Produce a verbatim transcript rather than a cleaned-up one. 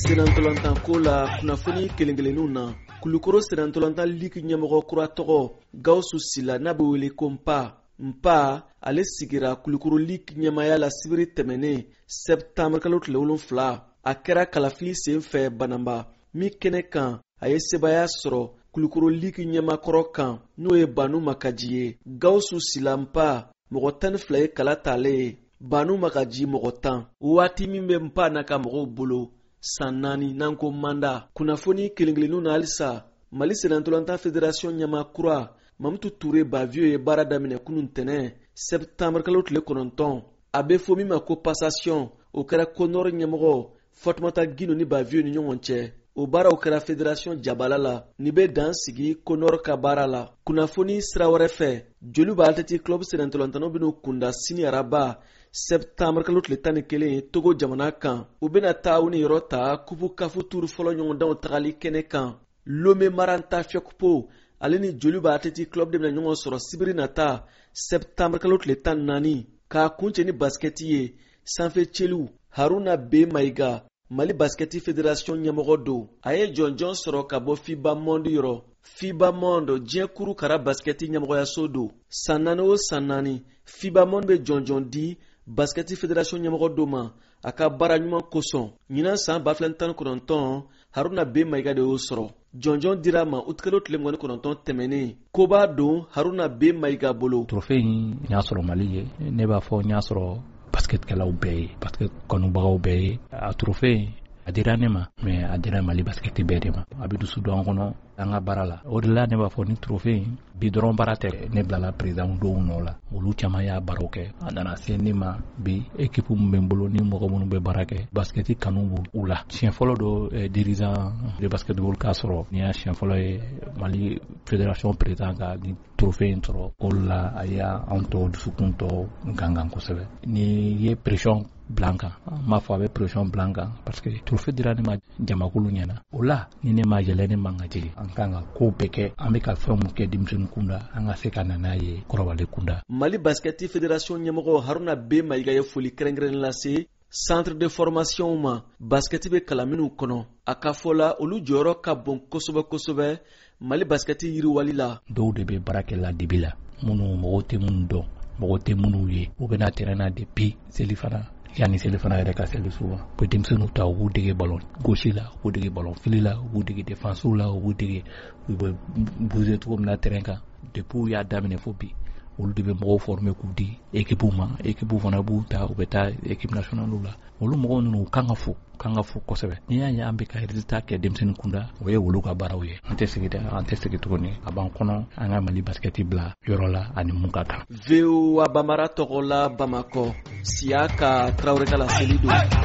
Senantolantan ko la kunnafoni kelen-kelenninw na Kulukoro Senantolantan Ligue ɲɛmɔgɔ kura tɔgɔ Gawusu Sila n'a bɛ wele ko Npa. Npa ale sigira Kulukoro Ligue ɲɛmaya la sibiri tɛmɛnen septembre kalo tile wolonwula a kɛra kalafili sen fɛ Bananba min kɛnɛ kan a ye sebaya sɔrɔ Kulukoro Ligue ɲɛmakɔrɔ kan n'o ye Banu Makaji ye. Gawusu Sila Npa mɔgɔ tan ni fila ye kala t'ale ye. Banu Makaji mɔgɔ tan. Waati min bɛ Npa n'a ka mɔgɔw bolo san naani n'an ko manda. Kunnafoni kelen-kelenninw na halisa Mali Senantolantan Fédération ɲɛmakura Mamutu Ture Bavio ye baara daminɛ kunun ntɛnɛn septembre kalo tile kɔnɔntɔn. A bɛ fɔ min ma ko passation o kɛra Konɔrɔ ɲɛmɔgɔ Fatumata Gino ni Bavio ni ɲɔgɔn cɛ. O baaraw kɛra Fédération Jabala la ni bɛ dan sigi Konɔrɔ ka baara la. Kunnafoni sira wɛrɛ fɛ joli b'a Athletic Club Senantolantanw bɛn'u kunda sini araba septembre kalo tile tan ni kelen Togo jamana kan. U bɛna taa u ni yɔrɔ ta kupu kafu turu fɔlɔ ɲɔgɔndanw tagali kɛnɛ kan. Lome Maranta Fiakupo ale ni joli b'a Athletic Club de bɛna ɲɔgɔn sɔrɔ sibiri nata septembre kalo tile tan ni naani k'a kuncɛ ni basketi ye sanfɛ cɛliw. Haruna B. Mayiga Mali Basketi Fédération ɲɛmɔgɔ don. A ye jɔnjɔn sɔrɔ ka bɔ FIBA Monde yɔrɔ. FIBA Monde diɲɛ kuru kara basketi ɲɛmɔgɔyaso don. San naani o san naani FIBA Monde bɛ jɔnjɔn di Basketi Fédération ɲɛmɔgɔ don ma a ka baara ɲuman kosɔn. Ɲinan san ba fila tan ni kɔnɔntɔn Haruna B. Mayiga de y'o sɔrɔ. Jɔnjɔn dira ma utikalo tile mugan ni kɔnɔntɔn tɛmɛnen. Ko b'a don Haruna B. Mayiga bolo. Trophée in n y'a sɔrɔ Mali ye. Ne b'a fɔ n y'a sɔrɔ basketkɛlaw bɛɛ ye, basket kɔnubagaw bɛɛ ye. A trophée a dira ne ma, mais a dira Mali basket bɛɛ de ma. A bɛ dusu don an kɔnɔ an ka baara la. O de la ne b'a fɔ ni trophée in bi dɔrɔn baara tɛ. Ne bilala président dɔw nɔ la. Olu caman y'a baaraw kɛ. A nana se ne ma bi équipe min bɛ n bolo ni mɔgɔ minnu bɛ baara kɛ basket kanu b'u u la. Siɲɛ fɔlɔ dɔ eh, dirigeant de basketball k'a sɔrɔ ni y'a siɲɛ fɔlɔ ye Mali fédération président ka ni trophée in sɔrɔ. O la a y'an tɔ dusukun tɔ gangan kosɛbɛ. Ni ye pression bila kan n m'a fɔ a bɛ pression bila kan parce que trophée dira ne ma jamakulu ɲɛna. O la ni ne ma yɛlɛ ne man ka jigin. An kan ka ko bɛɛ kɛ an bɛ ka fɛn mun kɛ denmisɛnnin kunda an ka se ka na n'a ye kɔrɔbalen kunda. Mali Basketi Fédération ɲɛmɔgɔ Haruna B. Mayiga ye foli kɛrɛnkɛrɛnnen lase centre de formation ma basketi bɛ kalan minnu kɔnɔ. A ka fɔ la olu jɔyɔrɔ ka bon kosɛbɛ kosɛbɛ Mali basketi yiriwali la. Dɔw de bɛ baara kɛ ladibi la minnu mɔgɔw tɛ minnu dɔn mɔgɔw tɛ minnu ye u bɛna terrain na depuis selifana yanni selifana yɛrɛ ka seli souvent. U bɛ denmisɛnninw ta u b'u dege ballon gauche la u b'u dege ballon fili la u b'u dege défense la u b'u dege u bɛ bouger cogo min na terrain kan depuis u y'a daminɛ fo bi. Olu de bɛ mɔgɔw former k'u di équipe ma équipe fana b'u ta u bɛ taa équipe nationale la. Olu mɔgɔw ninnu u kan ka fo kan ka fo kosɛbɛ. N'i y'a ye an bɛ ka résultat kɛ denmisɛnnin kunda o ye olu ka baaraw ye. An tɛ segin dɛ an tɛ segin tuguni a b'an kɔnɔ an ka Mali basketi bila yɔrɔ la ani mun ka kan. V O A Bamara tɔgɔ la Bamakɔ Siyaka Traoré ka laseli don.